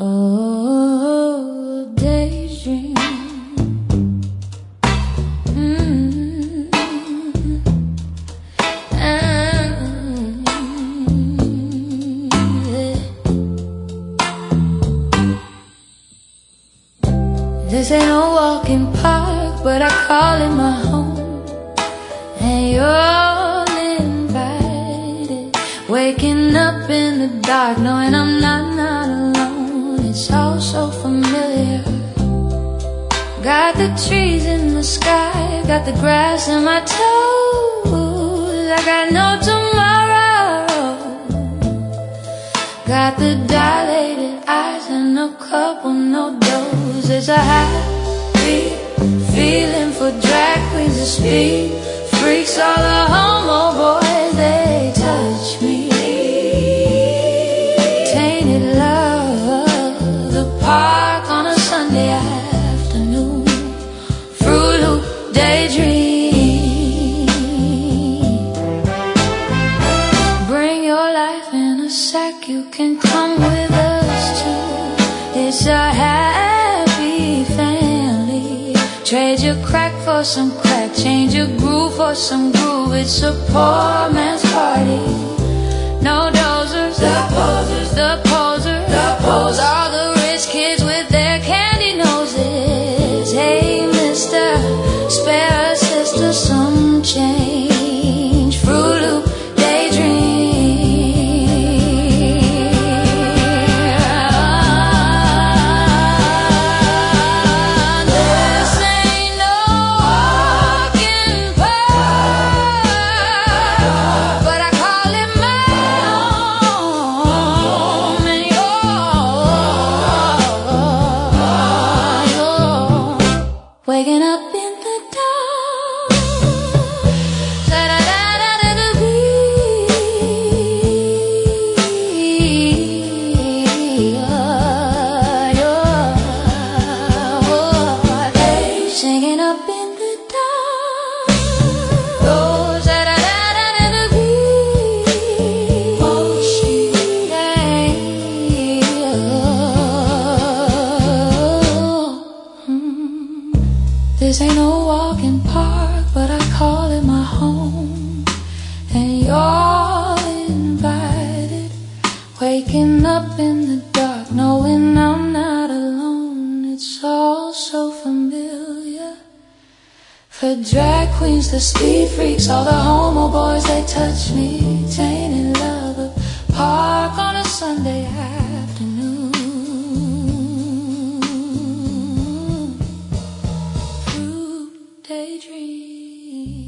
Oh, daydream. This ain't a walk in park, but I call it my home. And you're invited. Waking up in the dark, knowing I'm not alone. It's all so familiar. Got the trees in the sky, got the grass in my toes. I got no tomorrow. Got the dilated eyes and a couple no dose. It's a happy feeling for drag queens to speak. Freaks, all the homo boys, they touch me. Tainted love, the park on a Sunday afternoon. Fruit Loop daydream. Bring your life in a sack, you can come with us too. It's a happy family. Trade your crack for some crack, change your groove for some groove. It's a poor man's party. No dozers, the posers, the posers, the posers. All the rich kids with their candy noses. Hey mister, spare a sister some change. Fruit Loop daydream. Waking up in the dark, singing up in the dark. This ain't no walk in park, but I call it my home. And you're invited. Waking up in the dark, knowing I'm not alone. It's all so familiar. For drag queens, the speed freaks, all the homo boys, they touch me. Tainted love, a park on a Sunday afternoon. Daydream.